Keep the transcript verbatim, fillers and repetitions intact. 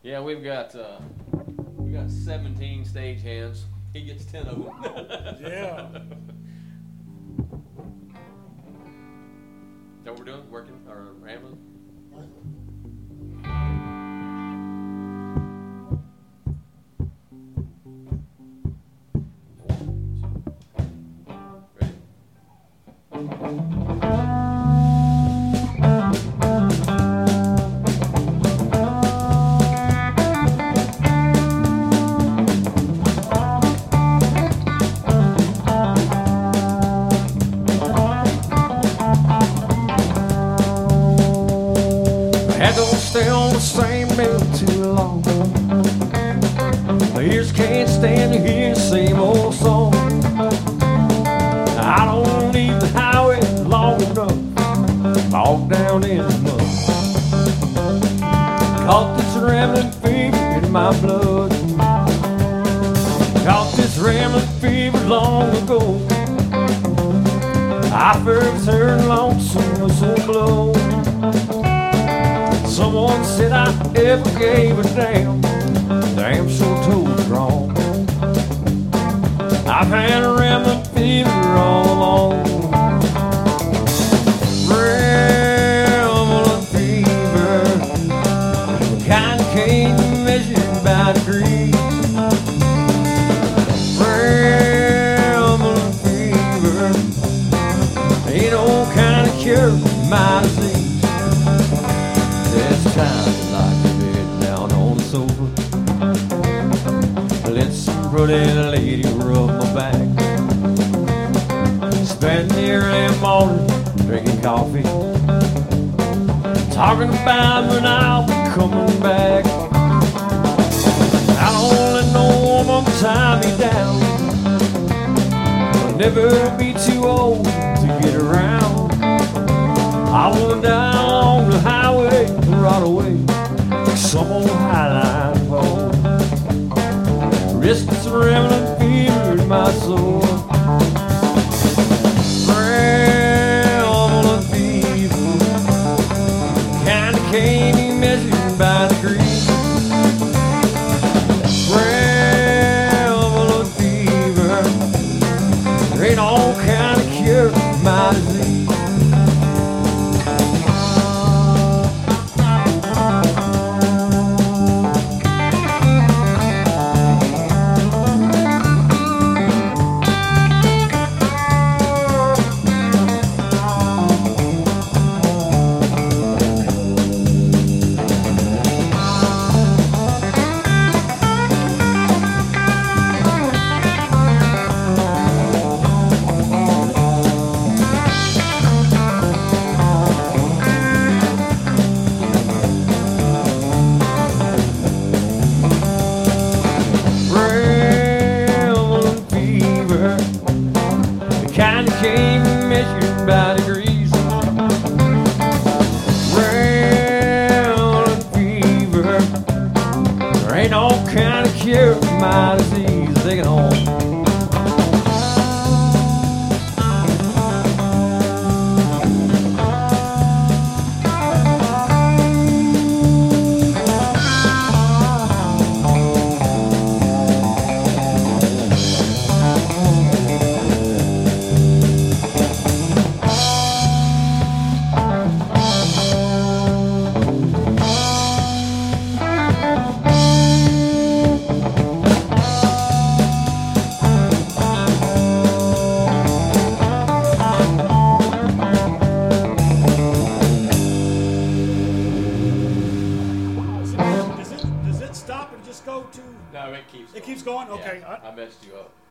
Yeah, we've got uh, we got seventeen stage hands. He gets ten of them. Yeah. Is that what we're doing? Working or rambling? Stay on the same mill too long. My ears can't stand to hear the same old song. I don't leave the highway long enough. Walk down in the mud. Caught this rambling fever in my blood. Caught this rambling fever long ago. I first heard lonesome whistle blow. Someone said I ever gave a damn. Damn sure told me wrong. I've had a rambling fever all along. Rambling fever, the kind can't be measured by degrees. Rambling fever, ain't no kind of cure for my disease. There's times I like to bed down on the sofa. Let some pretty lady rub my back. Spend the early morning drinking coffee, talking about when I'll be coming back. I don't let no woman tie me down. I'll never be too old to get around. I wanna die on the highway right away, like some old highline pole. Risk this rambling fever in my soul. Rambling fever, kinda can't be measured by degrees. Rambling fever, there ain't all kind of cure for my disease. Kind of can't be measured by degrees. Rambling fever, there ain't no kind of cure for my disease. Take it home. Does it, does it stop and just go to? No, it keeps. It keeps going? Okay. Yeah, I messed you up.